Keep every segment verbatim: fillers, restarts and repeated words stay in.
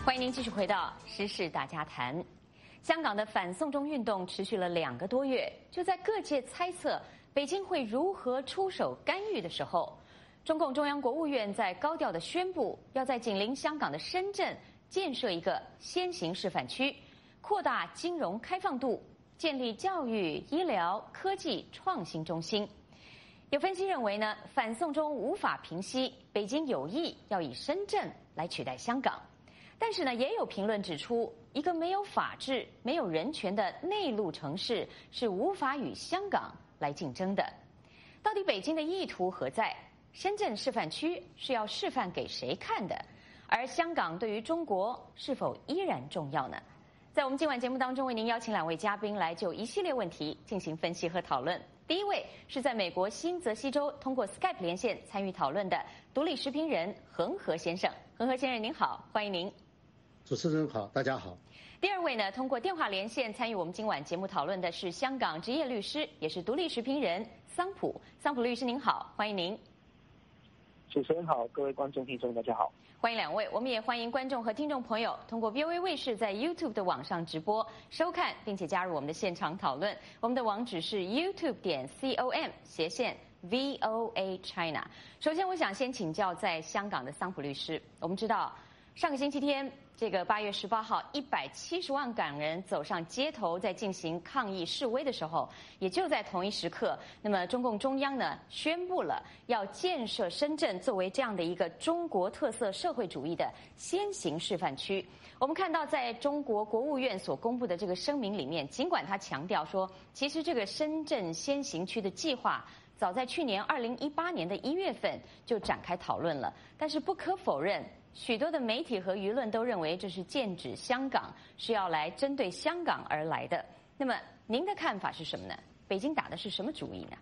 欢迎您继续回到时事大家谈。香港的反送中运动持续了两个多月，就在各界猜测北京会如何出手干预的时候，中共中央国务院在高调地宣布，要在紧邻香港的深圳建设一个先行示范区，扩大金融开放度，建立教育、医疗、科技创新中心。有分析认为呢，反送中无法平息，北京有意要以深圳来取代香港。但是呢，也有评论指出，一个没有法治、没有人权的内陆城市是无法与香港来竞争的。到底北京的意图何在？深圳示范区是要示范给谁看的？而香港对于中国是否依然重要呢？在我们今晚节目当中，为您邀请两位嘉宾来就一系列问题进行分析和讨论。第一位是在美国新泽西州通过 Skype 连线参与讨论的独立时评人恒河先生。恒河先生您好，欢迎您。 主持人好，大家好。 第二位呢，通过电话连线参与我们今晚节目讨论的是香港职业律师，也是独立时评人桑普。桑普律师您好，欢迎您。 主持人好，各位观众听众大家好， 欢迎两位。我们也欢迎观众和听众朋友通过 V O A 卫视在 YouTube 的网上直播收看，并且加入我们的现场讨论。我们的网址是 YouTube 点 com 斜线 V O A China。首先，我想先请教在香港的桑普律师，我们知道上个星期天，这个八月十八号，一百七十万港人走上街头，在进行抗议示威的时候，也就在同一时刻，那么中共中央呢宣布了要建设深圳作为这样的一个中国特色社会主义的先行示范区。我们看到，在中国国务院所公布的这个声明里面，尽管他强调说，其实这个深圳先行区的计划早在去年二零一八年的一月份就展开讨论了，但是不可否认，许多的媒体和舆论都认为这是剑指香港，是要来针对香港而来的。那么您的看法是什么呢？北京打的是什么主意呢？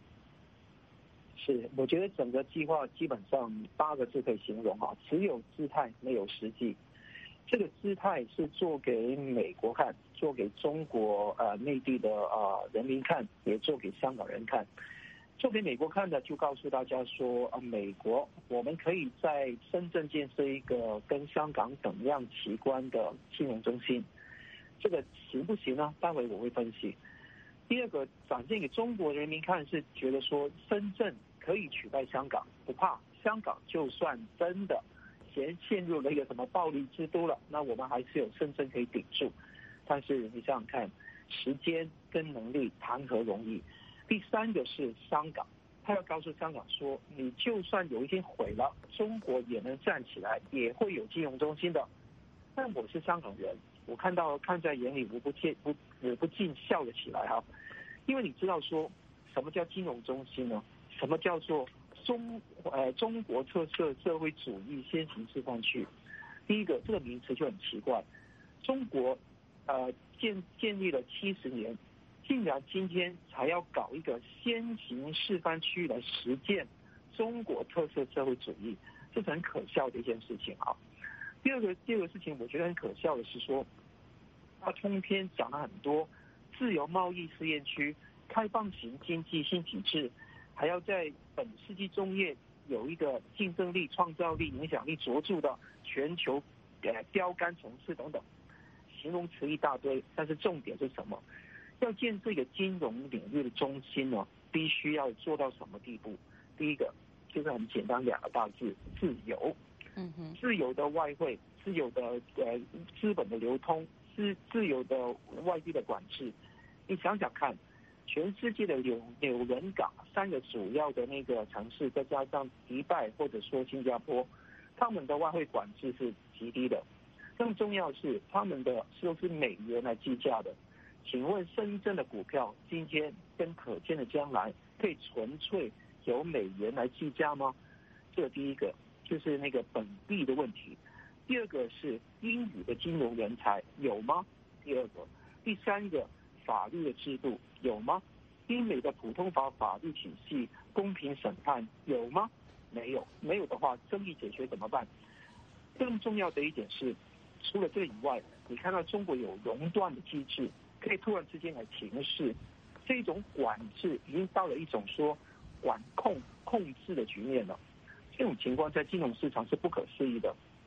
是，我觉得整个计划基本上八个字可以形容啊，只有姿态没有实际。这个姿态是做给美国看，做给中国呃内地的呃人民看，也做给香港人看。做给美国看的，就告诉大家说，啊，美国我们可以在深圳建设一个跟香港等样齐观的金融中心，这个行不行呢？待会我会分析。第二个，展现给中国人民看，是觉得说深圳可以取代香港，不怕香港就算真的陷陷入了一个什么暴力之都了，那我们还是有深圳可以顶住。但是你想想看，时间跟能力谈何容易？第三个是香港，他要告诉香港说，你就算有一天毁了，中国也能站起来，也会有金融中心的。但我是香港人，我看到看在眼里，我不禁不我不禁笑了起来哈，因为你知道说什么叫金融中心呢？什么叫做中呃中国特色社会主义先行示范区？第一个，这个名词就很奇怪，中国呃建建立了七十年。竟然今天才要搞一个先行示范区来实践中国特色社会主义，这是很可笑的一件事情啊。第二个第二个事情，我觉得很可笑的是说，他通篇讲了很多自由贸易试验区、开放型经济新体制，还要在本世纪中叶有一个竞争力、创造力、影响力卓著的全球呃标杆城市等等，形容词一大堆，但是重点是什么？要建这个金融领域的中心呢，必须要做到什么地步？第一个就是很简单两个大字：自由。嗯哼，自由的外汇、自由的呃资本的流通、自自由的外币的管制。你想想看，全世界的纽纽伦港三个主要的那个城市，再加上迪拜或者说新加坡，他们的外汇管制是极低的。更重要的是，他们的都是美元来计价的。请问深圳的股票今天跟可见的将来可以纯粹由美元来计价吗？这第一个就是那个本币的问题。第二个是英语的金融人才有吗？第二个，第三个法律的制度有吗？英美的普通法法律体系公平审判有吗？没有，没有的话争议解决怎么办？更重要的一点是，除了这以外，你看到中国有熔断的机制，可以突然之间来停市，这种管制已经到了一种说管控控制的局面了。这种情况在金融市场是不可思议的。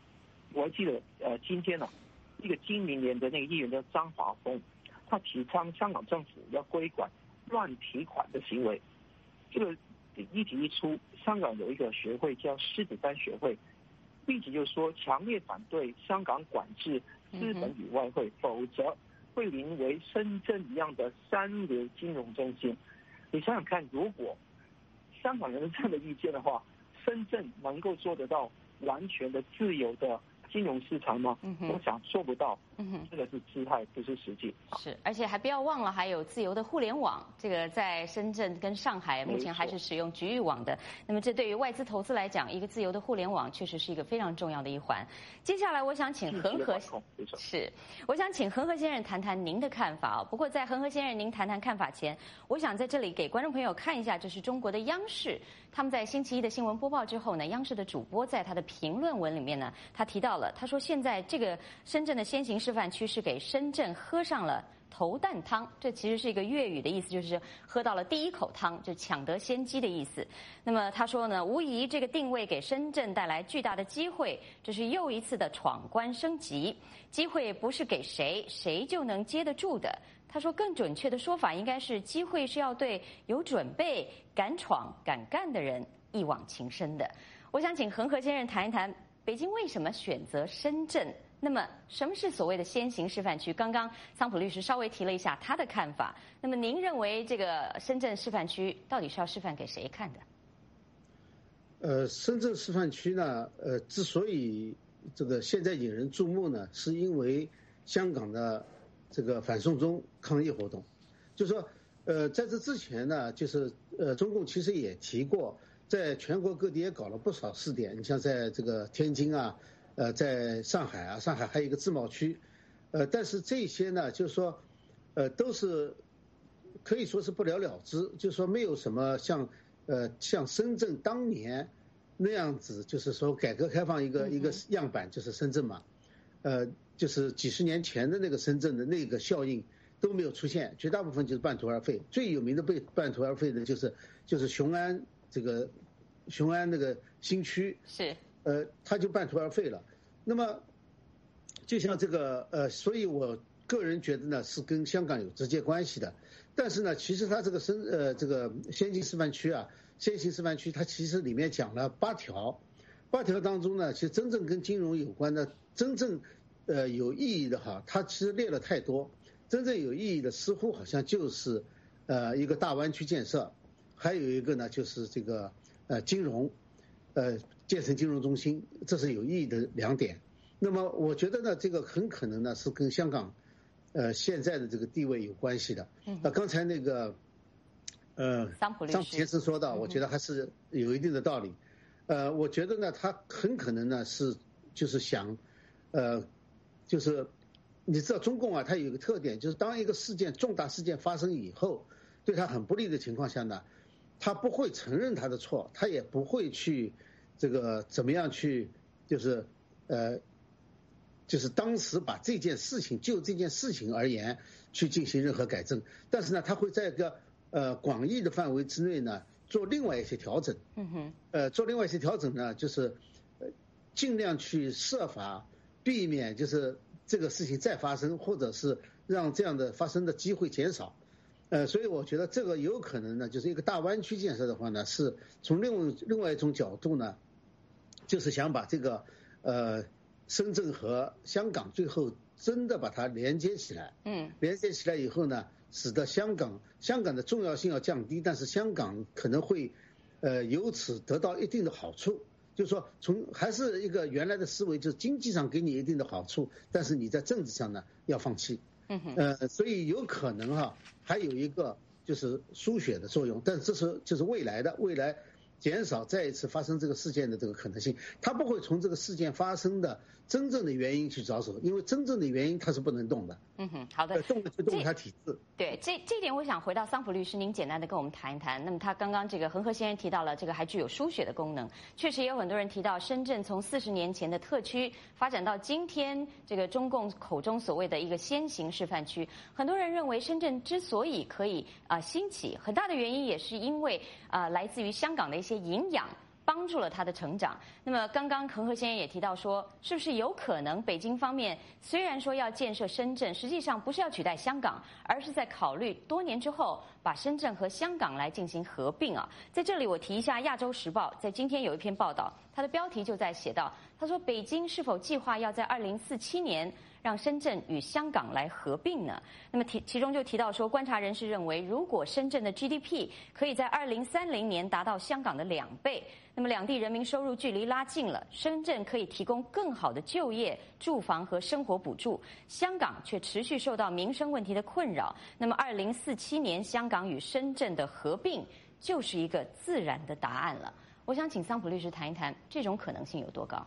我还记得呃今天呢、啊，一个经民联的那个议员叫张华峰，他提倡香港政府要规管乱提款的行为。这个议题一出，香港有一个学会叫狮子山学会，立即就说强烈反对香港管制资本与外汇，否则会沦为深圳一样的三流金融中心。你想想看，如果香港人有这样的意见的话，深圳能够做得到完全的自由的金融市场吗？嗯、我想做不到。嗯、这个是姿态，不是实际。 是，而且还不要忘了，还有自由的互联网。这个在深圳跟上海目前还是使用局域网的。那么这对于外资投资来讲，一个自由的互联网确实是一个非常重要的一环。接下来，我想请恒河是，我想请恒河先生谈谈您的看法啊。不过在恒河先生您谈谈看法前，我想在这里给观众朋友看一下，这是中国的央视，他们在星期一的新闻播报之后呢，央视的主播在他的评论文里面呢，他提到了，他说现在这个深圳的先行示范区是给深圳喝上了头啖汤，这其实是一个粤语的意思，就是喝到了第一口汤，就抢得先机的意思。那么他说呢，无疑这个定位给深圳带来巨大的机会，这是又一次的闯关升级。机会不是给谁谁就能接得住的。他说，更准确的说法应该是，机会是要对有准备、敢闯、敢干的人一往情深的。我想请恒河先生谈一谈，北京为什么选择深圳？那么，什么是所谓的先行示范区？刚刚桑普律师稍微提了一下他的看法。那么，您认为这个深圳示范区到底是要示范给谁看的？ 呃，深圳示范区呢，呃，之所以这个现在引人注目呢，是因为香港的这个反送中抗议活动。就是说，呃，在这之前呢，就是呃，中共其实也提过，在全国各地也搞了不少试点。你像在这个天津啊。呃，在上海啊，上海还有一个自贸区，呃，但是这些呢，就是说，呃，都是可以说是不了了之，就是说没有什么像呃像深圳当年那样子，就是说改革开放一个一个样板，就是深圳嘛，呃，就是几十年前的那个深圳的那个效应都没有出现，绝大部分就是半途而废。最有名的被半途而废的就是就是雄安这个雄安那个新区是。 呃，他就半途而废了。那么，就像这个呃，所以我个人觉得呢，是跟香港有直接关系的。但是呢，其实它这个深呃这个先行示范区啊，先行示范区它其实里面讲了八条，八条当中呢，其实真正跟金融有关的，真正呃有意义的哈，它其实列了太多。真正有意义的似乎好像就是呃一个大湾区建设，还有一个呢就是这个呃金融。呃，建成金融中心，这是有意义的两点。那么，我觉得呢，这个很可能呢是跟香港，呃，现在的这个地位有关系的。嗯。呃，刚才那个，呃， 桑普律师桑普先生说到，我觉得还是有一定的道理。呃，我觉得呢，他很可能呢是就是想，呃，就是你知道中共啊，它有一个特点，就是当一个事件重大事件发生以后，对他很不利的情况下呢，他不会承认他的错，他也不会去。这个怎么样去，就是呃，就是当时把这件事情就这件事情而言去进行任何改正，但是呢，他会在一个呃广义的范围之内呢做另外一些调整。嗯哼。呃，做另外一些调整呢，就是呃尽量去设法避免就是这个事情再发生，或者是让这样的发生的机会减少。呃，所以我觉得这个有可能呢，就是一个大湾区建设的话呢，是从另另外一种角度呢。就是想把这个，呃，深圳和香港最后真的把它连接起来，嗯，连接起来以后呢，使得香港香港的重要性要降低，但是香港可能会，呃，由此得到一定的好处。就是说，从还是一个原来的思维，就是经济上给你一定的好处，但是你在政治上呢要放弃，嗯哼，呃，所以有可能哈、啊，还有一个就是输血的作用，但是这是就是未来的未来。减少再一次发生这个事件的这个可能性，他不会从这个事件发生的真正的原因去着手，因为真正的原因它是不能动的。嗯哼，好的，动的就动它体制。 对，这这点我想回到桑普律师，您简单的跟我们谈一谈。那么他刚刚这个恒河先生提到了这个还具有输血的功能，确实也有很多人提到深圳从四十年前的特区发展到今天这个中共口中所谓的一个先行示范区，很多人认为深圳之所以可以啊、呃、兴起，很大的原因也是因为啊、呃、来自于香港的一些营养。 帮助了他的成长。那么刚刚恒河先生也提到说，是不是有可能北京方面虽然说要建设深圳，实际上不是要取代香港，而是在考虑多年之后把深圳和香港来进行合并啊？在这里我提一下，《亚洲时报》在今天有一篇报道，它的标题就在写到，他说北京是否计划要在二零四七年让深圳与香港来合并呢？那么提其中就提到说，观察人士认为，如果深圳的 G D P 可以在二零三零年达到香港的两倍，那么两地人民收入距离拉近了，深圳可以提供更好的就业、住房和生活补助，香港却持续受到民生问题的困扰。那么二零四七年香港与深圳的合并就是一个自然的答案了。我想请桑普律师谈一谈这种可能性有多高？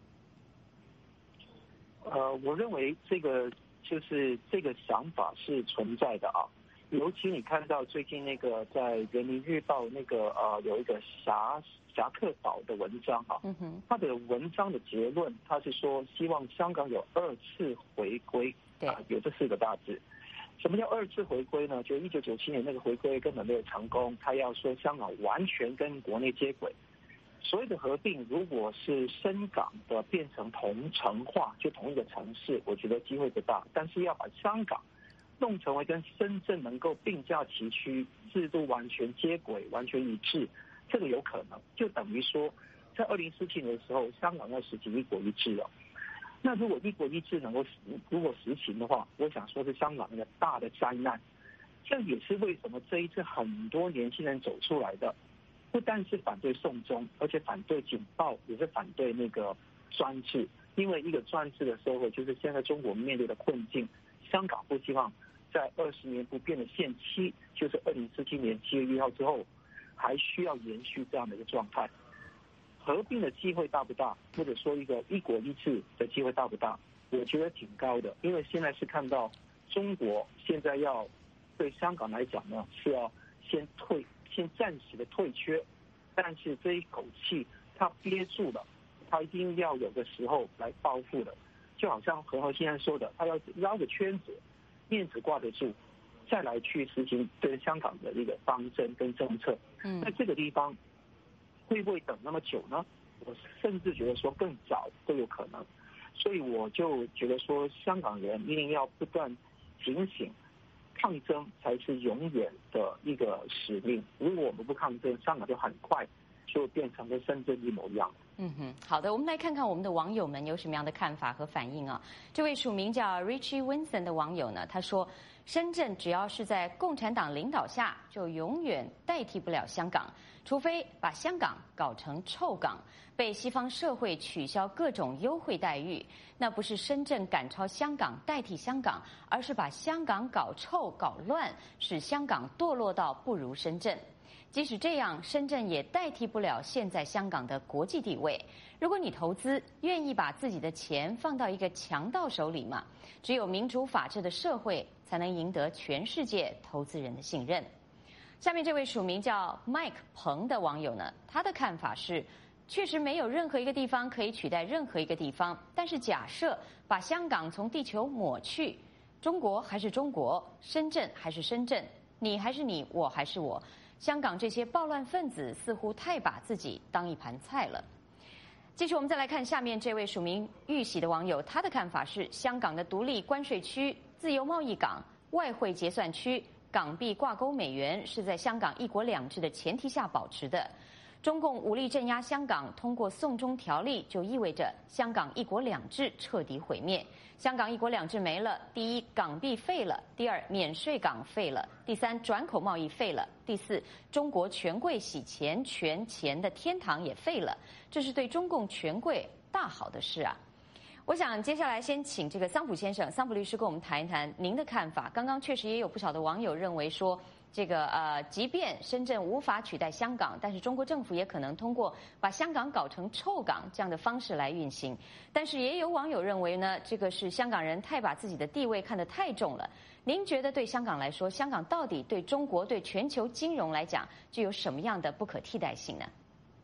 呃，我认为这个就是这个想法是存在的啊。尤其你看到最近那个在《人民日报》那个呃有一个侠侠客岛的文章啊， 嗯哼， 他的文章的结论，他是说希望香港有二次回归， 对， 啊，有这四个大字。什么叫二次回归呢？就一九九七年那个回归根本没有成功，他要说香港完全跟国内接轨。所谓的合并，如果是深港的变成同城化，就同一个城市，我觉得机会不大。但是要把香港弄成为跟深圳能够并驾齐驱，制度完全接轨、完全一致，这个有可能。就等于说，在二零四七年的时候，香港要实行一国一制了。那如果一国一制能够如果实行的话，我想说是香港一个大的灾难。这也是为什么这一次很多年轻人走出来的。不单是反对送中，而且反对警报，也是反对那个专制。因为一个专制的社会，就是现在中国面对的困境。香港不希望在二十年不变的限期，就是二零四七年七月一号之后，还需要延续这样的一个状态。合并的机会大不大？或者说一个一国一制的机会大不大？我觉得挺高的，因为现在是看到中国现在要对香港来讲呢，是要先退。先暂时的退却，但是这一口气他憋住了，他一定要有的时候来报复的，就好像恒河先生说的，他要绕个圈子，面子挂得住，再来去实行对香港的一个方针跟政策。嗯，在这个地方会不会等那么久呢？我甚至觉得说更早都有可能，所以我就觉得说香港人一定要不断警醒。抗争才是永远的一个使命。如果我们不抗争，香港就很快就变成跟深圳一模一样。 嗯哼，好的，我们来看看我们的网友们有什么样的看法和反应啊。这位署名叫 Richie Winston 的网友呢，他说，深圳只要是在共产党领导下，就永远代替不了香港，除非把香港搞成臭港，被西方社会取消各种优惠待遇。那不是深圳赶超香港代替香港，而是把香港搞臭搞乱，使香港堕落到不如深圳。即使这样，深圳也代替不了现在香港的国际地位。如果你投资，愿意把自己的钱放到一个强盗手里吗？只有民主法治的社会，才能赢得全世界投资人的信任。下面这位署名叫 Mike 彭的网友呢，他的看法是，确实没有任何一个地方可以取代任何一个地方，但是假设把香港从地球抹去，中国还是中国，深圳还是深圳，你还是你，我还是我，香港这些暴乱分子似乎太把自己当一盘菜了。继续，我们再来看下面这位署名玉玺的网友，他的看法是，香港的独立关税区、自由贸易港、外汇结算区、港币挂钩美元是在香港一国两制的前提下保持的。中共武力镇压香港，通过送中条例，就意味着香港一国两制彻底毁灭。香港一国两制没了，第一，港币废了；第二，免税港废了；第三，转口贸易废了；第四，中国权贵洗钱权钱的天堂也废了。这是对中共权贵大好的事啊！我想接下来先请这个桑普先生、桑普律师跟我们谈一谈您的看法。刚刚确实也有不少的网友认为说，这个呃，即便深圳无法取代香港，但是中国政府也可能通过把香港搞成臭港这样的方式来运行。但是也有网友认为呢，这个是香港人太把自己的地位看得太重了。您觉得对香港来说，香港到底对中国、对全球金融来讲，具有什么样的不可替代性呢？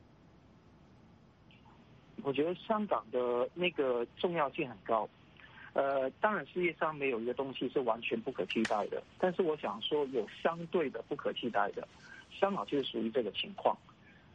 我觉得香港的那个重要性很高。呃，当然世界上没有一个东西是完全不可替代的，但是我想说有相对的不可替代的，香港就是属于这个情况。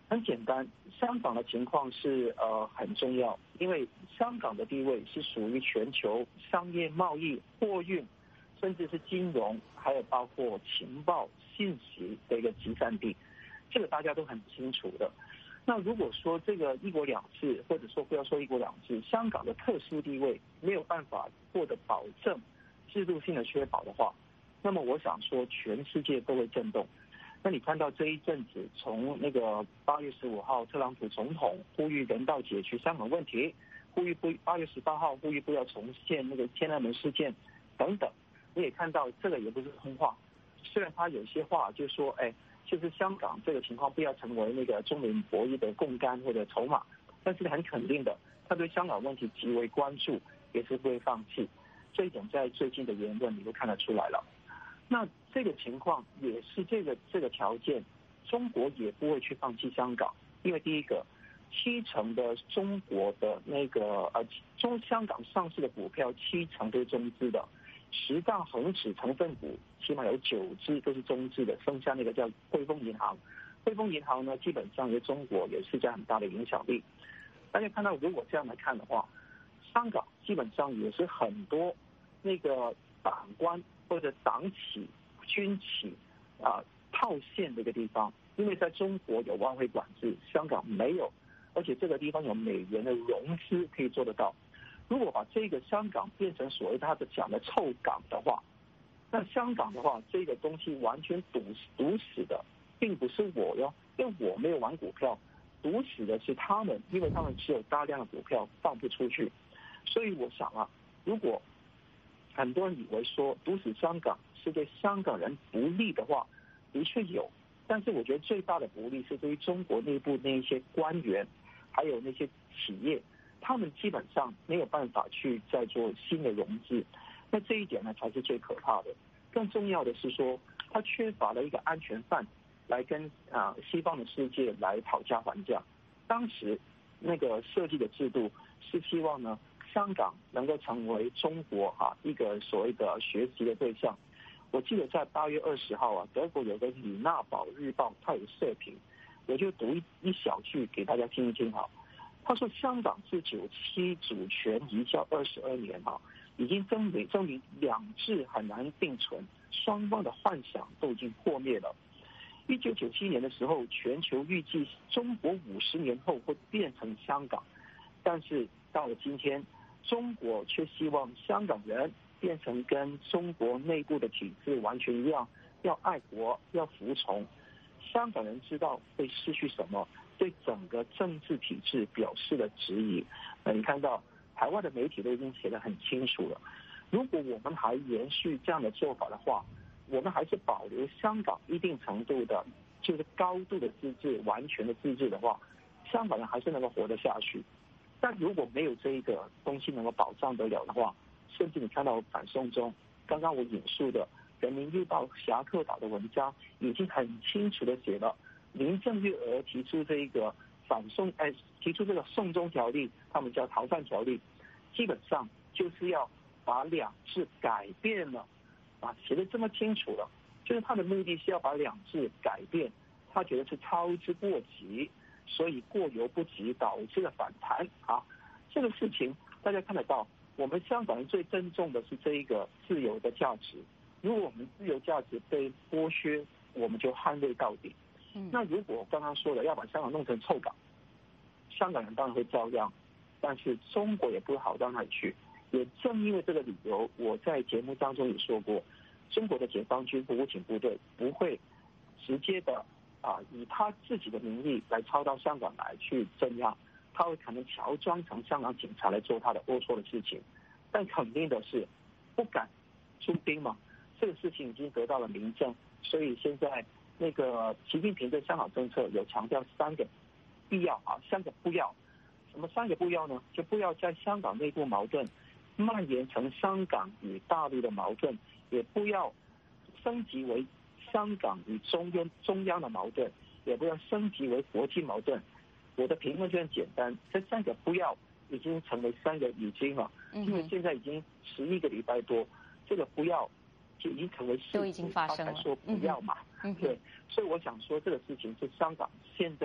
很简单，香港的情况是呃很重要，因为香港的地位是属于全球商业贸易、货运，甚至是金融，还有包括情报信息的一个集散地，这个大家都很清楚的。那如果说这个一国两制，或者说不要说一国两制，香港的特殊地位没有办法获得保证，制度性的确保的话，那么我想说全世界都会震动。那你看到这一阵子，从那个八月十五号特朗普总统呼吁人道解决香港问题，呼吁不八月十八号呼吁不要重现那个天安门事件等等，你也看到这个也不是空话。虽然他有些话就说，哎，就是香港这个情况不要成为那个中美博弈的共杆或者筹码，但是很肯定的，他对香港问题极为关注，也是不会放弃。这一点在最近的言论你都看得出来了。那这个情况也是这个这个条件，中国也不会去放弃香港，因为第一个，七成的中国的那个呃中香港上市的股票七成都是中资的，十大恒指成分股起码有九只都是中资的，剩下那个叫汇丰银行，汇丰银行呢基本上对中国也是在很大的影响力。大家看到如果这样来看的话，香港基本上也是很多那个党官或者党企、军企啊套现的一个地方，因为在中国有外汇管制，香港没有，而且这个地方有美元的融资可以做得到。如果把这个香港变成所谓他的讲的臭港的话，那香港的话，这个东西完全堵堵死的，并不是我哟，因为我没有玩股票，堵死的是他们，因为他们持有大量的股票放不出去。所以我想啊，如果很多人以为说堵死香港是对香港人不利的话，的确有，但是我觉得最大的不利是对于中国内部那一些官员，还有那些企业，他们基本上没有办法去再做新的融资，那这一点呢才是最可怕的。更重要的是说，他缺乏了一个安全范来跟啊西方的世界来讨价还价。当时那个设计的制度是希望呢，香港能够成为中国啊一个所谓的学习的对象。我记得在八月二十号啊，德国有个李娜堡日报，它有社评，我就读一一小句给大家听一听哈。他说，香港自九七主权移交二十二年哈，已经证明证明两制很难并存，双方的幻想都已经破灭了。一九九七年的时候，全球预计中国五十年后会变成香港，但是到了今天，中国却希望香港人变成跟中国内部的体制完全一样，要爱国，要服从。香港人知道会失去什么，对整个政治体制表示了质疑。那你看到海外的媒体都已经写得很清楚了。如果我们还延续这样的做法的话，我们还是保留香港一定程度的，就是高度的自治、完全的自治的话，香港人还是能够活得下去。但如果没有这一个东西能够保障得了的话，甚至你看到反送中，刚刚我引述的人民日报侠客岛的文章已经很清楚的写了，林郑月娥提出这一个反送，哎，提出这个送中条例，他们叫逃犯条例，基本上就是要把两制改变了，啊，写得这么清楚了，就是他的目的是要把两制改变，他觉得是操之过急，所以过犹不及，导致了反弹啊。这个事情大家看得到，我们香港人最珍重的是这一个自由的价值。如果我们自由价值被剥削，我们就捍卫到底。那如果我刚刚说的要把香港弄成臭港，香港人当然会遭殃，但是中国也不会好到哪里去。也正因为这个理由，我在节目当中也说过，中国的解放军武警部队不会直接的啊以他自己的名义来抄到香港来去镇压，他会可能乔装成香港警察来做他的龌龊的事情。但肯定的是，不敢出兵嘛，这个事情已经得到了明证。所以现在那个习近平对香港政策有强调三个必要啊，三个不要。什么三个不要呢？就不要在香港内部矛盾蔓延成香港与大陆的矛盾，也不要升级为香港与中央中央的矛盾，也不要升级为国际矛盾。我的评论就很简单，这三个不要已经成为三个已经了，因为现在已经十一个礼拜多，这个不要就已经成为事实， 都已经发生了， 他才说不要嘛。 嗯、 对，所以我想说这个事情是香港现在的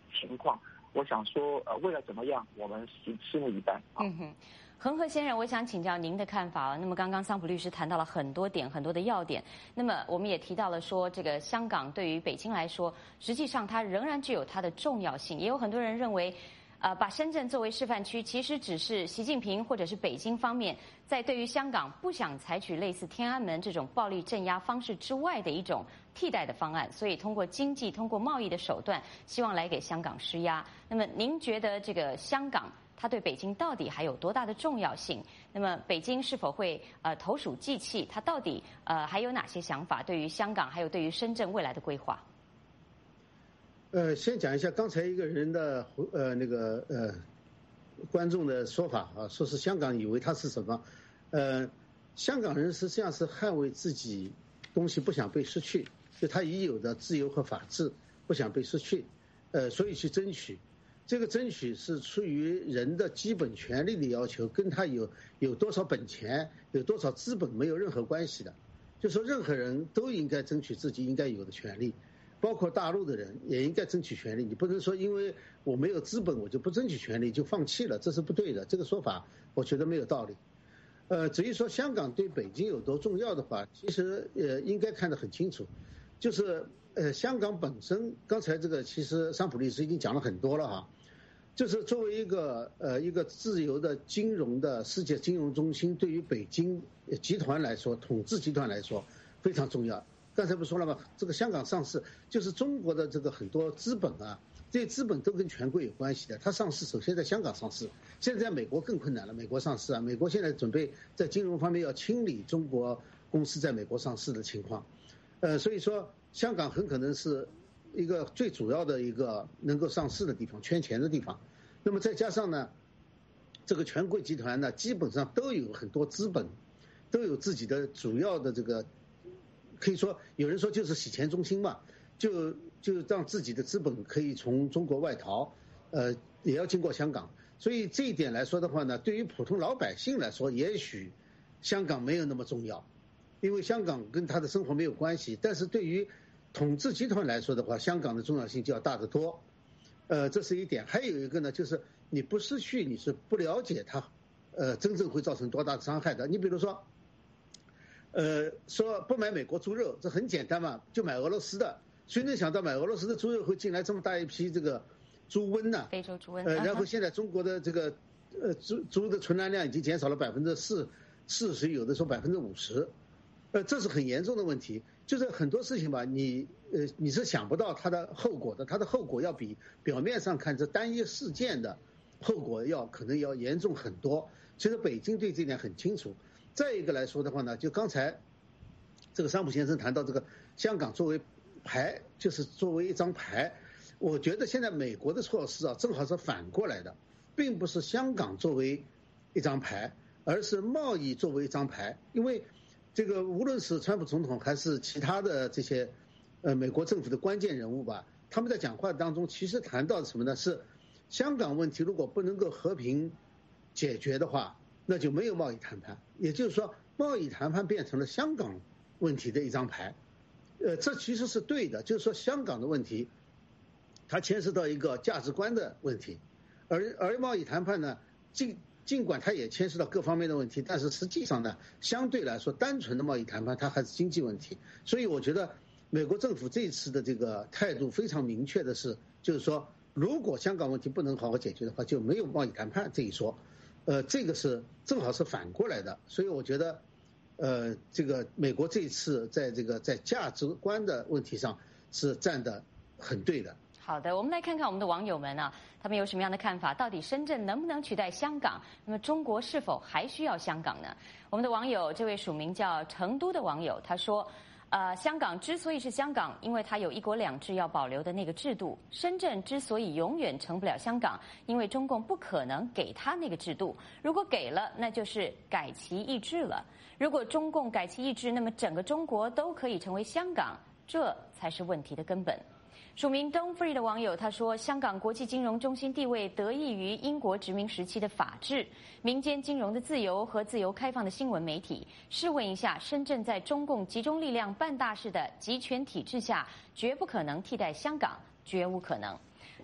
情况，我想说，呃，未来怎么样，我们拭拭目以待。 嗯哼。恒河先生，我想请教您的看法啊。那么刚刚桑普律师谈到了很多点，很多的要点。那么我们也提到了说，这个香港对于北京来说，实际上它仍然具有它的重要性。也有很多人认为，呃，把深圳作为示范区，其实只是习近平或者是北京方面在对于香港不想采取类似天安门这种暴力镇压方式之外的一种替代的方案，所以通过经济、通过贸易的手段，希望来给香港施压。那么您觉得这个香港它对北京到底还有多大的重要性？那么北京是否会呃投鼠忌器？它到底呃还有哪些想法对于香港，还有对于深圳未来的规划？ 呃，先讲一下刚才一个人的呃那个呃观众的说法啊，说是香港以为它是什么？呃，香港人实际上是捍卫自己东西不想被失去，就他已有的自由和法治不想被失去，呃，所以去争取。这个争取是出于人的基本权利的要求，跟他有有多少本钱、有多少资本没有任何关系的。就说任何人都应该争取自己应该有的权利，包括大陆的人也应该争取权利。你不能说因为我没有资本我就不争取权利就放弃了，这是不对的。这个说法我觉得没有道理。呃，至于说香港对北京有多重要的话，其实呃应该看得很清楚，就是呃香港本身，刚才这个其实桑普律师已经讲了很多了哈。就是作为一个呃一个自由的金融的世界金融中心，对于北京集团来说，统治集团来说非常重要。刚才不说了吗？这个香港上市就是中国的这个很多资本啊，这些资本都跟权贵有关系的。它上市首先在香港上市，现在在美国更困难了。美国上市啊，美国现在准备在金融方面要清理中国公司在美国上市的情况，呃，所以说香港很可能是一个最主要的一个能够上市的地方，圈钱的地方。那么再加上呢，这个权贵集团呢，基本上都有很多资本，都有自己的主要的这个，可以说有人说就是洗钱中心嘛，就就让自己的资本可以从中国外逃，呃，也要经过香港。所以这一点来说的话呢，对于普通老百姓来说，也许香港没有那么重要，因为香港跟他的生活没有关系。但是对于统治集团来说的话，香港的重要性就要大得多。呃，这是一点。还有一个呢，就是你不失去，你是不了解它，呃，真正会造成多大的伤害的。你比如说，呃，说不买美国猪肉，这很简单嘛，就买俄罗斯的。谁能想到买俄罗斯的猪肉会进来这么大一批这个猪瘟呢？ 非洲猪瘟。 呃，然后现在中国的这个呃猪猪的存栏量已经减少了百分之四四十，有的时候百分之五十，呃，这是很严重的问题。就是很多事情吧，你呃你是想不到它的后果的，它的后果要比表面上看这单一事件的后果要可能要严重很多。其实北京对这点很清楚。再一个来说的话呢，就刚才这个桑普先生谈到这个香港作为牌，就是作为一张牌，我觉得现在美国的措施啊，正好是反过来的，并不是香港作为一张牌，而是贸易作为一张牌。因为这个无论是川普总统还是其他的这些呃美国政府的关键人物吧，他们在讲话当中其实谈到什么呢？是香港问题如果不能够和平解决的话，那就没有贸易谈判。也就是说，贸易谈判变成了香港问题的一张牌。呃，这其实是对的，就是说香港的问题，它牵涉到一个价值观的问题，而而贸易谈判呢，尽尽管它也牵涉到各方面的问题，但是实际上呢，相对来说，单纯的贸易谈判它还是经济问题。所以我觉得美国政府这次的这个态度非常明确的是，就是说，如果香港问题不能好好解决的话，就没有贸易谈判这一说。呃，这个是正好是反过来的。所以我觉得，呃，这个美国这一次在这个在价值观的问题上是站得很对的。 好的，我们来看看我们的网友们啊，他们有什么样的看法？到底深圳能不能取代香港？那么中国是否还需要香港呢？我们的网友，这位署名叫成都的网友，他说，呃，香港之所以是香港，因为它有一国两制要保留的那个制度。深圳之所以永远成不了香港，因为中共不可能给他那个制度。如果给了，那就是改其意志了。如果中共改其意志，那么整个中国都可以成为香港，这才是问题的根本。署名 Don't Free 的网友他说，香港国际金融中心地位得益于英国殖民时期的法治、民间金融的自由和自由开放的新闻媒体。试问一下，深圳在中共集中力量办大事的集权体制下，绝不可能替代香港，绝无可能。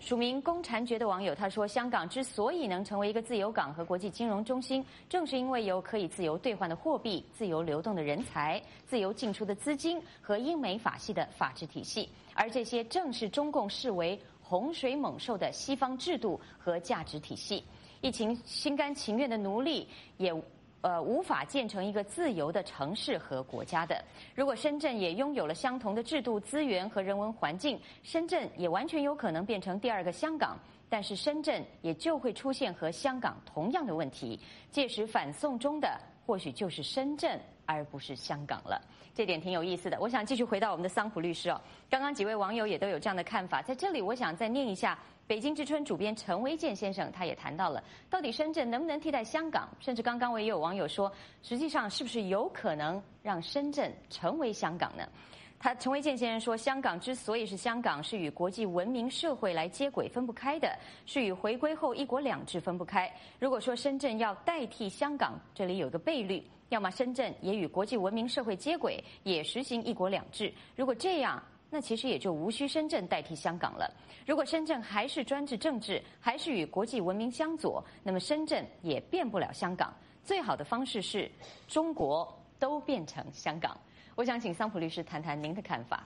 署名公禅觉的网友他说，香港之所以能成为一个自由港和国际金融中心，正是因为有可以自由兑换的货币、自由流动的人才、自由进出的资金和英美法系的法治体系，而这些正是中共视为洪水猛兽的西方制度和价值体系。疫情心甘情愿的奴隶也呃，无法建成一个自由的城市和国家的。如果深圳也拥有了相同的制度、资源和人文环境，深圳也完全有可能变成第二个香港。但是深圳也就会出现和香港同样的问题，届时反送中的或许就是深圳，而不是香港了。这点挺有意思的。我想继续回到我们的桑普律师哦，刚刚几位网友也都有这样的看法，在这里我想再念一下。北京之春主编陈维健先生他也谈到了，到底深圳能不能替代香港？甚至刚刚我也有网友说，实际上是不是有可能让深圳成为香港呢？他陈维健先生说，香港之所以是香港，是与国际文明社会来接轨分不开的，是与回归后一国两制分不开。如果说深圳要代替香港，这里有个悖律，要么深圳也与国际文明社会接轨，也实行一国两制。如果这样，那其实也就无需深圳代替香港了。如果深圳还是专制政治，还是与国际文明相左，那么深圳也变不了香港。最好的方式是中国都变成香港。我想请桑普律师谈谈您的看法。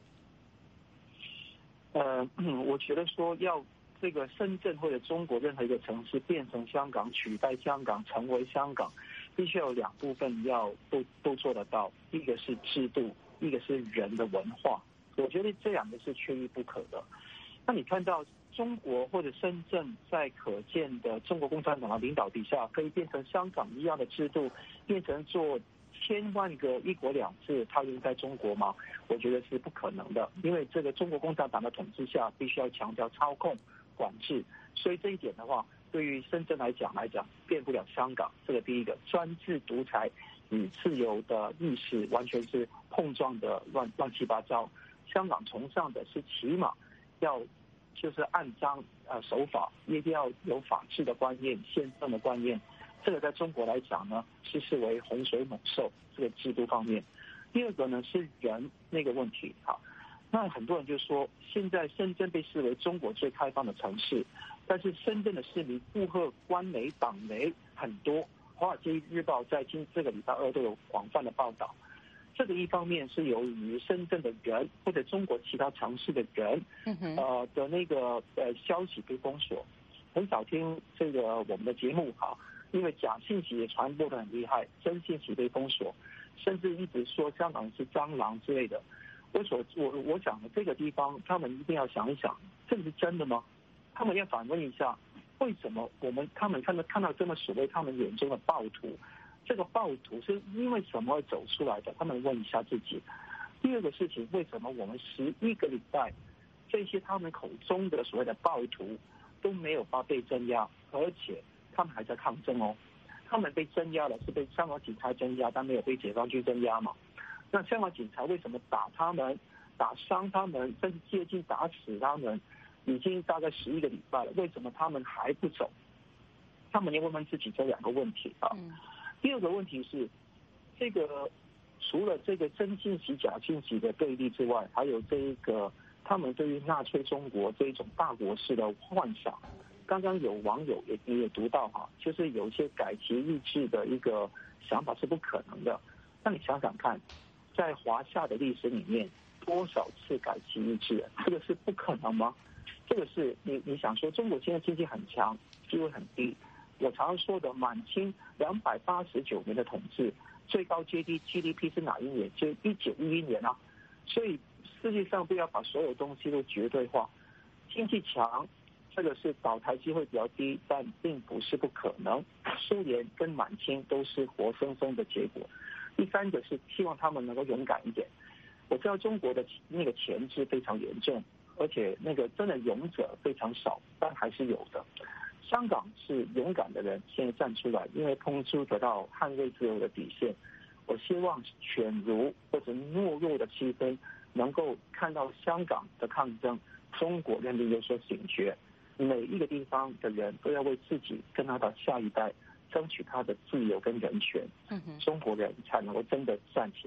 呃，我觉得说要这个深圳或者中国任何一个城市变成香港、取代香港、成为香港，必须有两部分要都都做得到，一个是制度，一个是人的文化。我觉得这两个是缺一不可的。那你看到中国或者深圳在可见的中国共产党的领导底下，可以变成香港一样的制度，变成做千万个一国两制套用在中国吗？我觉得是不可能的，因为这个中国共产党的统治下，必须要强调操控、管制，所以这一点的话，对于深圳来讲来讲，变不了香港。这个第一个，专制独裁与自由的意识完全是碰撞的乱乱七八糟。香港崇尚的是起码要就是按章呃守法，一定要有法治的观念、宪政的观念。这个在中国来讲呢，是视为洪水猛兽这个制度方面。第二个呢是人那个问题哈。那很多人就说，现在深圳被视为中国最开放的城市，但是深圳的市民附和官媒、党媒很多，《华尔街日报》在今这个礼拜二都有广泛的报道。这个一方面是由于深圳的人或者中国其他城市的人，呃的那个呃消息被封锁，很少听这个我们的节目哈，因为假信息也传播得很厉害，真信息被封锁，甚至一直说香港是蟑螂之类的。我所我我想的这个地方，他们一定要想一想，这是真的吗？他们要反问一下，为什么我们他们看到看到这么所谓他们眼中的暴徒？这个暴徒是因为什么而走出来的？他们问一下自己。第二个事情，为什么我们十一个礼拜，这些他们口中的所谓的暴徒都没有被镇压，而且他们还在抗争哦？他们被镇压了，是被香港警察镇压，但没有被解放军镇压嘛？那香港警察为什么打他们、打伤他们，甚至接近打死他们？已经大概十一个礼拜了，为什么他们还不走？他们要问问自己这两个问题啊。嗯第二个问题是，这个除了这个真信息、假信息的对立之外，还有这一个他们对于纳粹中国这一种大国式的幻想。刚刚有网友也也有读到哈，就是有一些改旗易帜的一个想法是不可能的。那你想想看，在华夏的历史里面，多少次改旗易帜？这个是不可能吗？这个是你你想说，中国现在经济很强，地位很低。我常常说的，满清两百八十九年的统治，最高 G D G D P 是哪一年？就一九一一年啊。所以世界上不要把所有东西都绝对化。经济强，这个是倒台机会比较低，但并不是不可能。苏联跟满清都是活生生的结果。第三个是希望他们能够勇敢一点。我知道中国的那个钳制非常严重，而且那个真的勇者非常少，但还是有的。香港是勇敢的人，现在站出来，因为碰触得到捍卫自由的底线。我希望犬儒或者懦弱的气氛能够看到香港的抗争，中国人民有所醒觉。每一个地方的人都要为自己跟他的下一代争取他的自由跟人权，中国人才能够真的站起来。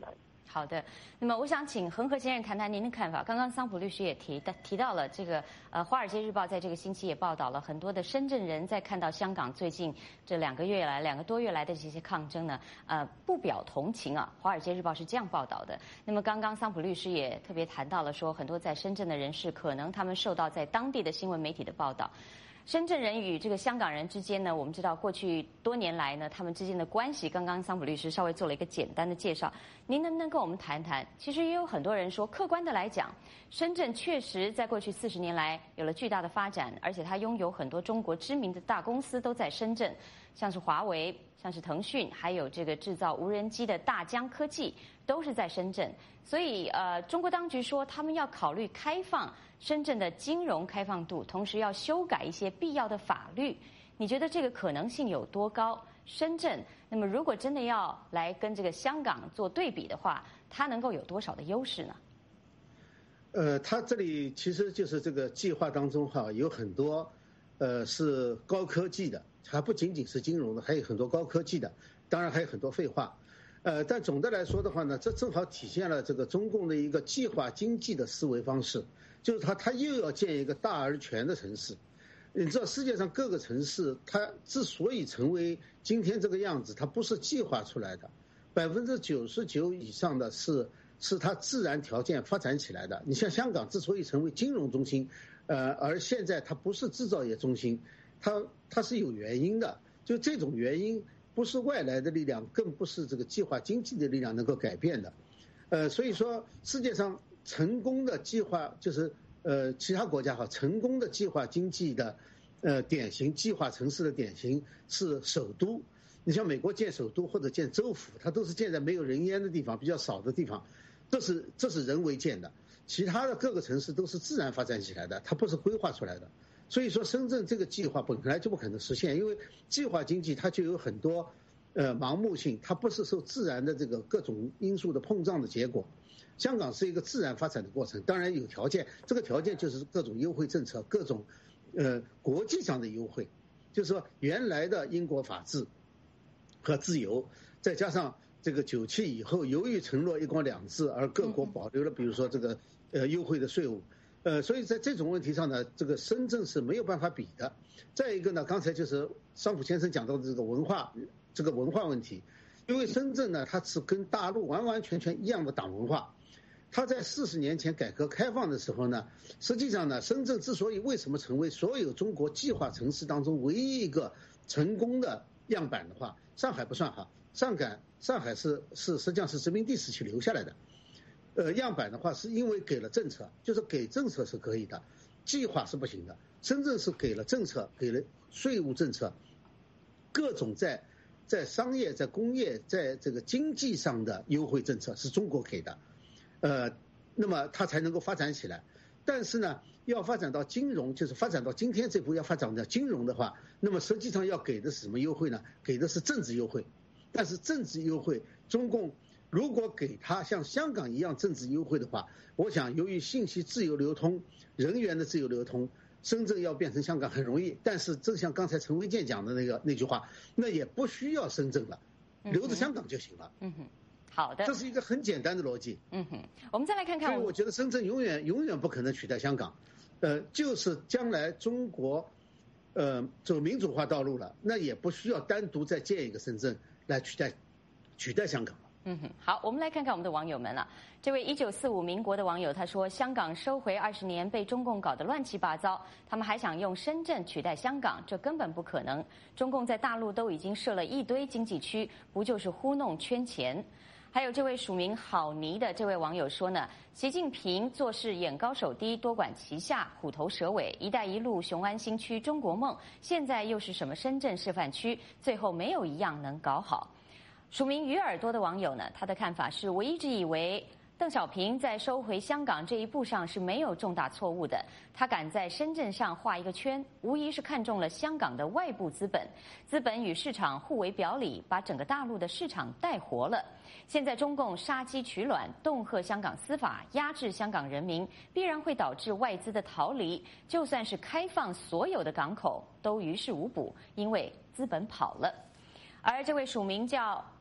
好的，那么我想请恒河先生谈谈您的看法。刚刚桑普律师也提到提到了这个，呃，《华尔街日报》在这个星期也报道了很多的深圳人在看到香港最近这两个月来、两个多月来的这些抗争呢，呃，不表同情啊。《华尔街日报》是这样报道的。那么刚刚桑普律师也特别谈到了说，很多在深圳的人士可能他们受到在当地的新闻媒体的报道。深圳人与这个香港人之间呢，我们知道过去多年来呢，他们之间的关系，刚刚桑普律师稍微做了一个简单的介绍。您能不能跟我们谈谈？其实也有很多人说，客观的来讲，深圳确实在过去四十年来有了巨大的发展，而且它拥有很多中国知名的大公司都在深圳，像是华为、像是腾讯，还有这个制造无人机的大疆科技，都是在深圳。所以，呃，中国当局说他们要考虑开放深圳的金融开放度，同时要修改一些必要的法律。你觉得这个可能性有多高？深圳，那么如果真的要来跟这个香港做对比的话，它能够有多少的优势呢？ 呃，它这里其实就是这个计划当中哈，有很多呃是高科技的，还不仅仅是金融的，还有很多高科技的，当然还有很多废话。呃，但总的来说的话呢，这正好体现了这个中共的一个计划经济的思维方式，就是它它又要建一个大而全的城市。你知道世界上各个城市，它之所以成为今天这个样子，它不是计划出来的，百分之九十九以上的是是它自然条件发展起来的。你像香港之所以成为金融中心，呃，而现在它不是制造业中心，它它是有原因的，就这种原因。不是外来的力量，更不是这个计划经济的力量能够改变的，呃，所以说世界上成功的计划就是呃其他国家哈成功的计划经济的呃典型计划城市的典型是首都。你像美国建首都或者建州府，它都是建在没有人烟的地方、比较少的地方，这是这是人为建的。其他的各个城市都是自然发展起来的，它不是规划出来的。所以说，深圳这个计划本来就不可能实现，因为计划经济它就有很多，呃，盲目性，它不是受自然的这个各种因素的碰撞的结果。香港是一个自然发展的过程，当然有条件，这个条件就是各种优惠政策，各种，呃，国际上的优惠，就是说原来的英国法治和自由，再加上这个九七以后，由于承诺一国两制而各国保留了，比如说这个呃优惠的税务。呃，所以在这种问题上呢，这个深圳是没有办法比的。再一个呢，刚才就是桑普先生讲到的这个文化，这个文化问题，因为深圳呢，它是跟大陆完完全全一样的党文化。它在四十年前改革开放的时候呢，实际上呢，深圳之所以为什么成为所有中国计划城市当中唯一一个成功的样板的话，上海不算哈，上海上海是是实际上是殖民地时期留下来的。呃，样板的话是因为给了政策，就是给政策是可以的，计划是不行的。深圳是给了政策，给了税务政策，各种在在商业、在工业、在这个经济上的优惠政策是中国给的，呃，那么它才能够发展起来。但是呢，要发展到金融，就是发展到今天这步要发展到金融的话，那么实际上要给的是什么优惠呢？给的是政治优惠。但是政治优惠，中共如果给他像香港一样政治优惠的话，我想由于信息自由流通、人员的自由流通，深圳要变成香港很容易。但是正像刚才陈维健讲的那个那句话，那也不需要深圳了，留着香港就行了。 嗯哼，好的， 这是一个很简单的逻辑。 嗯哼，我们再来看看， 所以我觉得深圳永远永远不可能取代香港，呃，就是将来中国，呃，走民主化道路了，那也不需要单独再建一个深圳来取代取代香港。 嗯哼，好，我们来看看我们的网友们了。这位一九四五民国的网友他说，香港收回二十年被中共搞得乱七八糟，他们还想用深圳取代香港，这根本不可能。中共在大陆都已经设了一堆经济区，不就是糊弄圈钱？还有这位署名好泥的这位网友说呢，习近平做事眼高手低，多管齐下，虎头蛇尾，一带一路、雄安新区、中国梦，现在又是什么深圳示范区，最后没有一样能搞好。署名鱼耳朵的网友呢，他的看法是，我一直以为邓小平在收回香港这一步上是没有重大错误的，他敢在深圳上画一个圈，无疑是看中了香港的外部资本，资本与市场互为表里，把整个大陆的市场带活了。现在中共杀鸡取卵，恫吓香港司法，压制香港人民，必然会导致外资的逃离，就算是开放所有的港口，都于事无补，因为资本跑了。而这位署名叫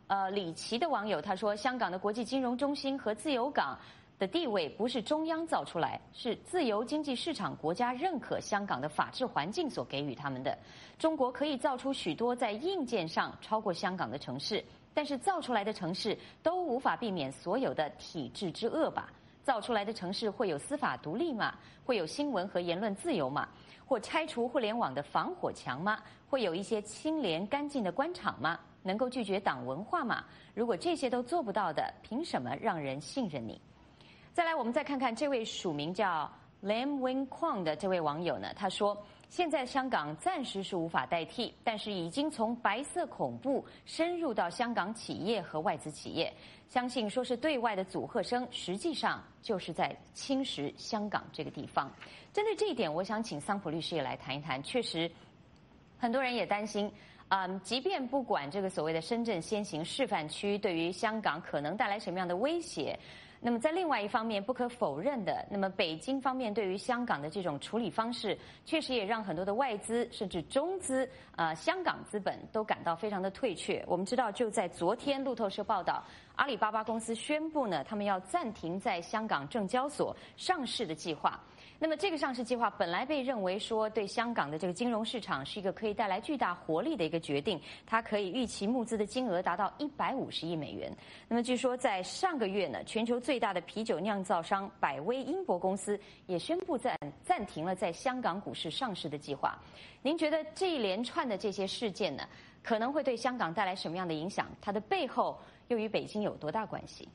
呃李琦的网友他说，香港的国际金融中心和自由港的地位不是中央造出来，是自由经济市场国家认可香港的法治环境所给予他们的。中国可以造出许多在硬件上超过香港的城市，但是造出来的城市都无法避免所有的体制之恶吧？造出来的城市会有司法独立吗？会有新闻和言论自由吗？或拆除互联网的防火墙吗？会有一些清廉干净的官场吗？能够拒绝党文化吗？如果这些都做不到的，凭什么让人信任你？再来，我们再看看这位署名叫 Lam Wing Kwang 的这位网友呢，他说，现在香港暂时是无法代替，但是已经从白色恐怖深入到香港企业和外资企业，相信说是对外的阻吓声，实际上就是在侵蚀香港这个地方。针对这一点，我想请桑普律师也来谈一谈。确实，很多人也担心，嗯，即便不管这个所谓的深圳先行示范区对于香港可能带来什么样的威胁，那么在另外一方面，不可否认的，那么北京方面对于香港的这种处理方式，确实也让很多的外资甚至中资，呃，香港资本都感到非常的退却。我们知道，就在昨天，路透社报道，阿里巴巴公司宣布呢，他们要暂停在香港证交所上市的计划。那么这个上市计划本来被认为说对香港的这个金融市场是一个可以带来巨大活力的一个决定，它可以预期募资的金额达到一百五十亿美元。那么据说在上个月呢，全球最大的啤酒酿造商百威英博公司也宣布暂暂停了在香港股市上市的计划。您觉得这一连串的这些事件呢，可能会对香港带来什么样的影响？它的背后又与北京有多大关系？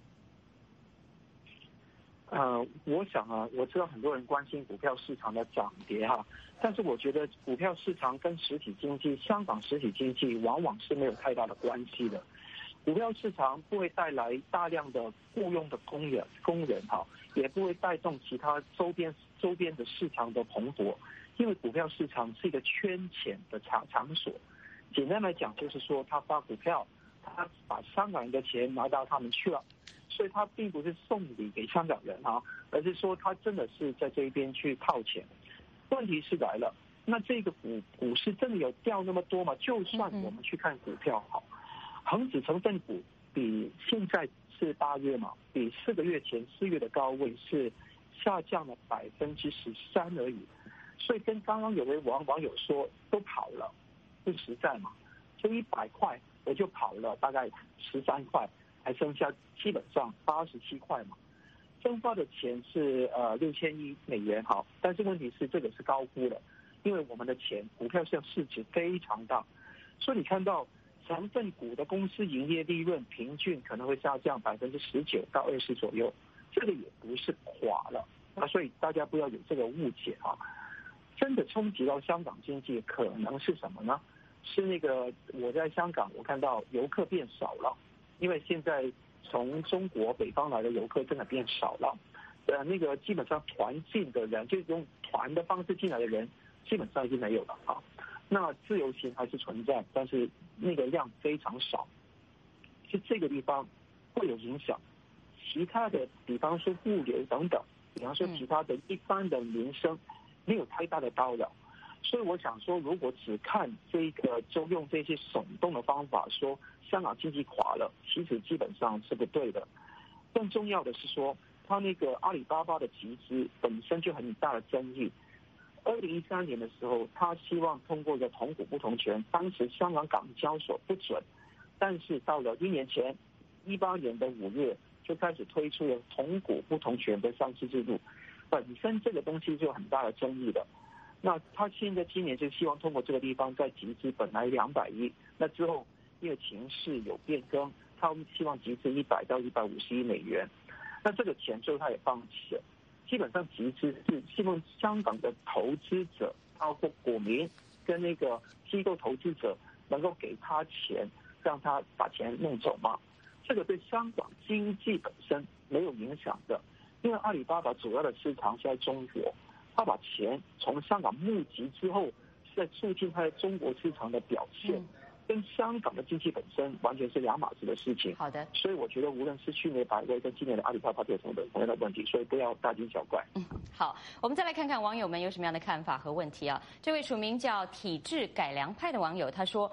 呃，我想啊，我知道很多人关心股票市场的涨跌哈，但是我觉得股票市场跟实体经济，香港实体经济往往是没有太大的关系的。股票市场不会带来大量的雇佣的工人工人哈，也不会带动其他周边周边的市场的蓬勃，因为股票市场是一个圈钱的场场所。简单来讲，就是说他发股票，他把香港人的钱拿到他们去了。所以他并不是送礼给香港人哈，而是说他真的是在这边去套钱。问题是来了，那这个股股市真的有掉那么多吗？就算我们去看股票好，恒指成分股比现在是八月嘛，比四个月前四月的高位是下降了百分之十三而已。所以跟刚刚有位网网友说都跑了，不实在嘛，就一百块我就跑了大概十三块。还剩下基本上八十七块嘛，蒸发的钱是呃六千亿美元好，但是问题是这个是高估了，因为我们的钱股票现在市值非常大，所以你看到成分股的公司营业利润平均可能会下降百分之十九到二十左右，这个也不是垮了啊，所以大家不要有这个误解啊。真的冲击到香港经济可能是什么呢？是那个我在香港我看到游客变少了。因为现在从中国北方来的游客真的变少了，呃，那个基本上团进的人，就是用团的方式进来的人，基本上已经没有了啊。那自由行还是存在，但是那个量非常少，是这个地方会有影响。其他的，比方说物流等等，比方说其他的一般的民生，没有太大的叨扰。所以我想说，如果只看这个，就用这些耸动的方法说香港经济垮了，其实基本上是不对的。更重要的是说，他那个阿里巴巴的集资本身就很大的争议。二零一三年的时候，他希望通过一个同股不同权，当时香港港交所不准，但是到了一年前，一八年的五月就开始推出了同股不同权的上市制度，本身这个东西就有很大的争议的。那他现在今年就希望通过这个地方再集资，本来两百亿，那之后因为情势有变更，他们希望集资一百到一百五十亿美元，那这个钱最后他也放弃了。基本上集资是希望香港的投资者，包括股民跟那个机构投资者能够给他钱，让他把钱弄走嘛。这个对香港经济本身没有影响的，因为阿里巴巴主要的市场是在中国。他把钱从香港募集之后，是在促进他在中国市场的表现，嗯、跟香港的经济本身完全是两码子的事情。 好的， 所以我觉得无论是去年百威跟今年的阿里巴巴都有同样的问题，所以不要大惊小怪。 嗯，好，我们再来看看网友们有什么样的看法和问题啊。这位署名叫体制改良派的网友他说，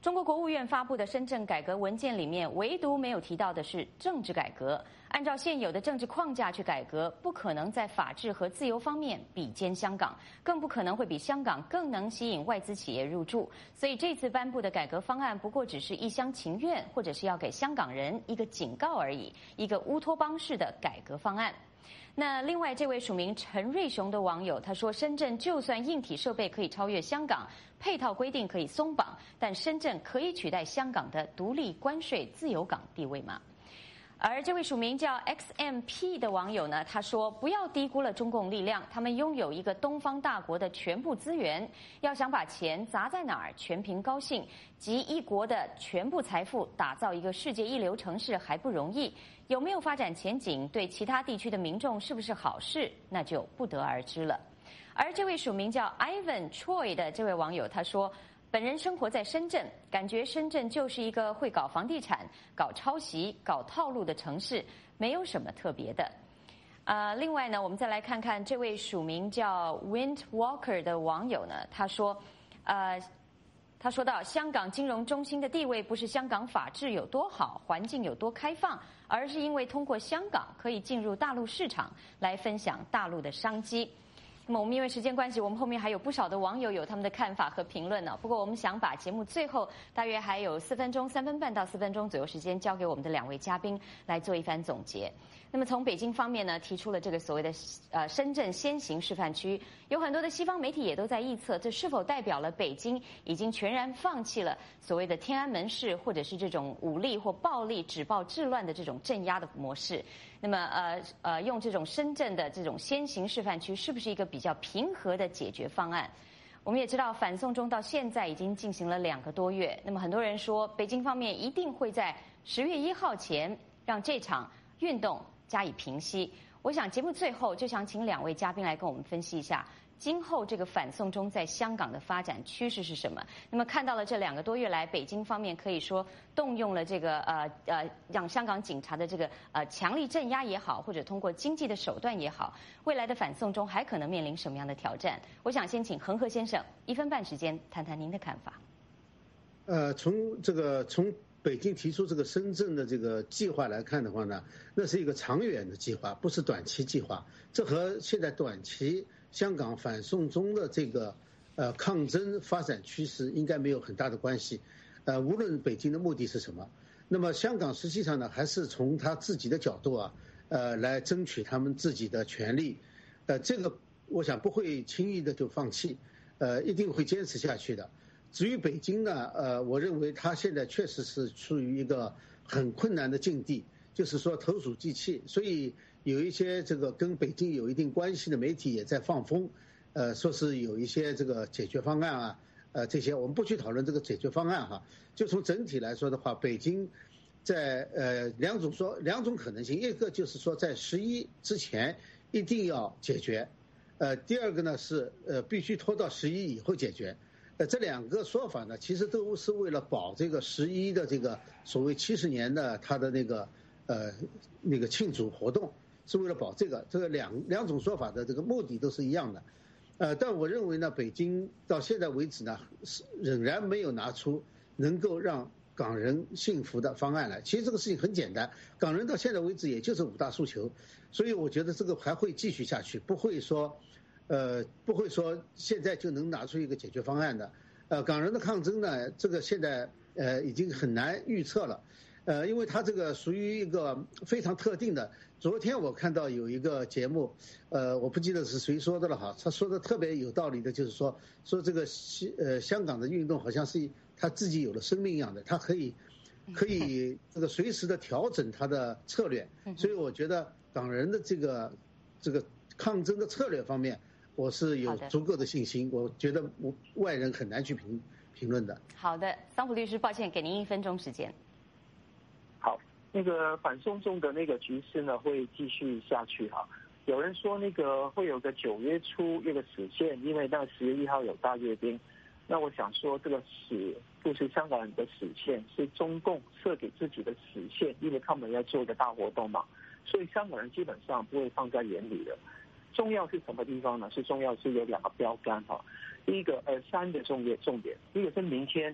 中国国务院发布的深圳改革文件里面，唯独没有提到的是政治改革。按照现有的政治框架去改革，不可能在法治和自由方面比肩香港，更不可能会比香港更能吸引外资企业入驻。所以这次颁布的改革方案，不过只是一厢情愿，或者是要给香港人一个警告而已，一个乌托邦式的改革方案。那另外这位署名陈瑞雄的网友他说，深圳就算硬体设备可以超越香港，配套规定可以松绑，但深圳可以取代香港的独立关税自由港地位吗？而这位署名叫 X M P 的网友呢，他说不要低估了中共力量，他们拥有一个东方大国的全部资源，要想把钱砸在哪儿全凭高兴，集一国的全部财富打造一个世界一流城市还不容易，有没有发展前景，对其他地区的民众是不是好事，那就不得而知了。而这位署名叫 Ivan Choi 的这位网友他说，本人生活在深圳，感觉深圳就是一个会搞房地产、搞抄袭、搞套路的城市，没有什么特别的。呃，另外呢，我们再来看看这位署名叫 Wind Walker 的网友呢，他说，呃，他说到香港金融中心的地位不是香港法治有多好、环境有多开放，而是因为通过香港可以进入大陆市场，来分享大陆的商机。那么我们因为时间关系，我们后面还有不少的网友有他们的看法和评论呢。不过我们想把节目最后大约还有四分钟、三分半到四分钟左右时间，交给我们的两位嘉宾来做一番总结。那么从北京方面呢，提出了这个所谓的呃深圳先行示范区，有很多的西方媒体也都在臆测，这是否代表了北京已经全然放弃了所谓的天安门式或者是这种武力或暴力止暴制乱的这种镇压的模式？那么呃呃，用这种深圳的这种先行示范区，是不是一个比较平和的解决方案？我们也知道，反送中到现在已经进行了两个多月，那么很多人说，北京方面一定会在十月一号前让这场运动加以平息。我想节目最后就想请两位嘉宾来跟我们分析一下，今后这个反送中在香港的发展趋势是什么？那么看到了这两个多月来，北京方面可以说动用了这个呃呃让香港警察的这个呃强力镇压也好，或者通过经济的手段也好，未来的反送中还可能面临什么样的挑战？我想先请恒河先生一分半时间谈谈您的看法。 呃，从这个从北京提出这个深圳的这个计划来看的话呢，那是一个长远的计划，不是短期计划。这和现在短期香港反送中的这个呃抗争发展趋势应该没有很大的关系。呃，无论北京的目的是什么，那么香港实际上呢，还是从他自己的角度啊，呃，来争取他们自己的权利。呃，这个我想不会轻易的就放弃，呃，一定会坚持下去的。至于北京呢，呃，我认为他现在确实是处于一个很困难的境地，就是说投鼠忌器，所以有一些这个跟北京有一定关系的媒体也在放风，呃，说是有一些这个解决方案啊，呃，这些我们不去讨论这个解决方案哈，就从整体来说的话，北京在呃两种说两种可能性，一个就是说在十一之前一定要解决，呃，第二个呢是呃必须拖到十一以后解决。呃，这两个说法呢，其实都是为了保这个十一的这个所谓七十年的它的那个呃那个庆祝活动，是为了保这个这个两两种说法的这个目的都是一样的。呃，但我认为呢，北京到现在为止呢，是仍然没有拿出能够让港人幸福的方案来。其实这个事情很简单，港人到现在为止也就是五大诉求，所以我觉得这个还会继续下去，不会说。呃，不会说现在就能拿出一个解决方案的。呃，港人的抗争呢，这个现在呃已经很难预测了。呃，因为它这个属于一个非常特定的。昨天我看到有一个节目，呃，我不记得是谁说的了哈，他说的特别有道理的，就是说说这个西呃香港的运动好像是他自己有了生命一样的，他可以可以这个随时的调整他的策略。所以我觉得港人的这个这个抗争的策略方面。我是有足够的信心，我觉得我外人很难去评评论的。 好的，桑普律师，抱歉，给您一分钟时间。 好，那个反送中的那个局势呢，会继续下去哈。有人说那个会有个九月初一个死线，因为那十月一号有大阅兵。那我想说，这个死不是香港人的死线，是中共设给自己的死线，因为他们要做一个大活动嘛，所以香港人基本上不会放在眼里的。重要是什么地方呢？是重要是有两个标杆哈。第一个，呃，三个重点重点，一个是明天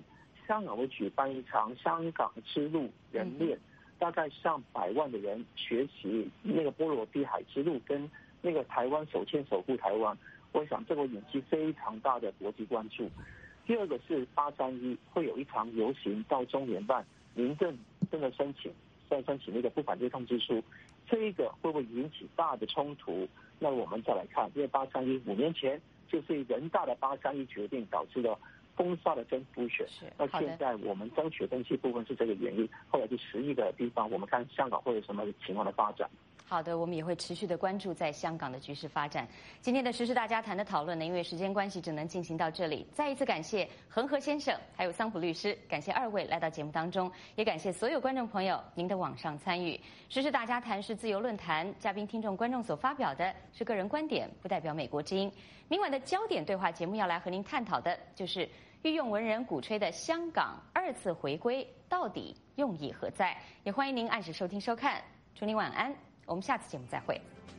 香港会举办一场香港之路人链，大概上百万的人学习那个波罗的海之路跟那个台湾手牵守护台湾，我想这个引起非常大的国际关注。第二个是八三一会有一场游行到中联办，民政真的申请再申请那个不反对通知书，这一个会不会引起大的冲突？那我们再来看，因为八三一五年前就是人大的八三一决定导致了封杀的真普选，那现在我们争取登记部分是这个原因，后来就十亿个地方，我们看香港会有什么情况的发展。 好的，我们也会持续的关注在香港的局势发展。今天的时事大家谈的讨论呢，因为时间关系只能进行到这里。再一次感谢恒河先生还有桑普律师，感谢二位来到节目当中，也感谢所有观众朋友您的网上参与。时事大家谈是自由论坛，嘉宾、听众、观众所发表的是个人观点，不代表美国之音。明晚的焦点对话节目要来和您探讨的就是御用文人鼓吹的香港二次回归到底用意何在？也欢迎您按时收听收看。祝您晚安。我们下次节目再会。